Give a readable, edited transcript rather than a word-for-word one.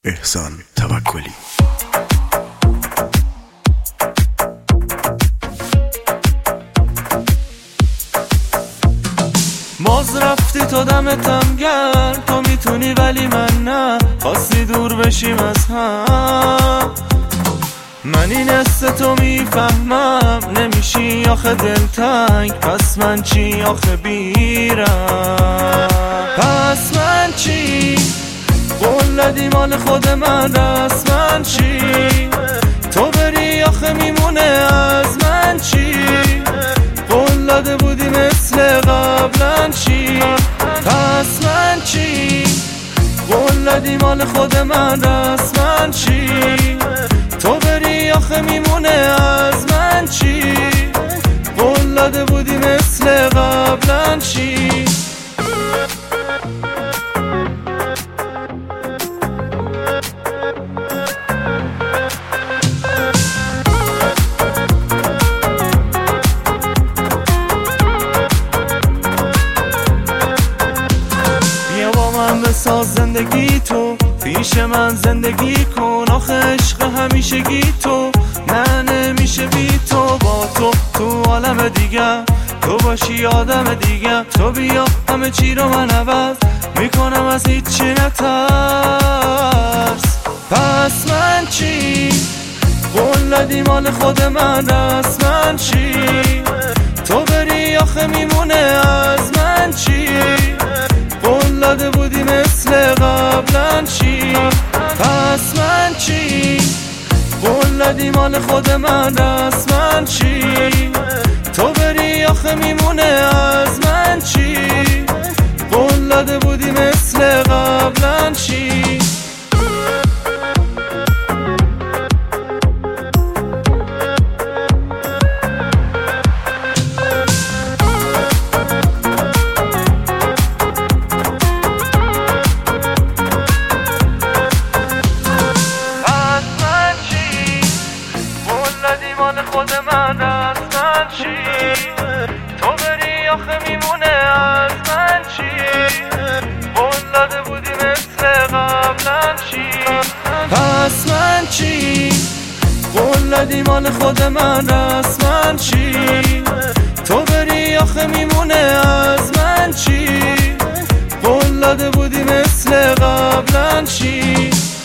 احسان توکلی. باز رفتی تو دمتم گرم، تو میتونی ولی من نه، خواستی دور بشیم از هم. من این حس تو میفهمم، نمیشی آخه دلتنگ، پس من چی آخه بیرم؟ پس من چی؟ قول دادی مال خود من، دست من چی؟ تو بری آخه میمونه از من چی؟ قول داده بودی مثل قبلا چی؟ پس من چی؟ قول دادی مال خود من، دست من چی؟ تو بری آخه میمونه از من چی؟ قول داده بودی مثل قبلا چی؟ بساز زندگی تو پیش من زندگی کن، آخه عشق همیشگی تو نه نمیشه بی تو. با تو عالم دیگر تو باشی آدم دیگر، تو بیا همه چی رو من عوض میکنم، از هیچی نترس. پس من چی؟ قول دادی مال خود من، دست من چی؟ تو بری آخه میمونه از من چی؟ قول داده بودی مثل قبلا چی؟ پس من چی؟ قول دادی مال خود من، دست من چی؟ تو بری آخه میمونه از من چی؟ قول داده بودی مثل قبلا چی؟ مال خود من، دست من چی؟ تو بری آخه میمونه از من چی؟ قول داده بودی مثل قبلا چی؟ پس من چی؟ قول دادی مال خود من، دست من چی؟ تو بری آخه میمونه از من چی؟ قول داده بودی مثل قبلا چی؟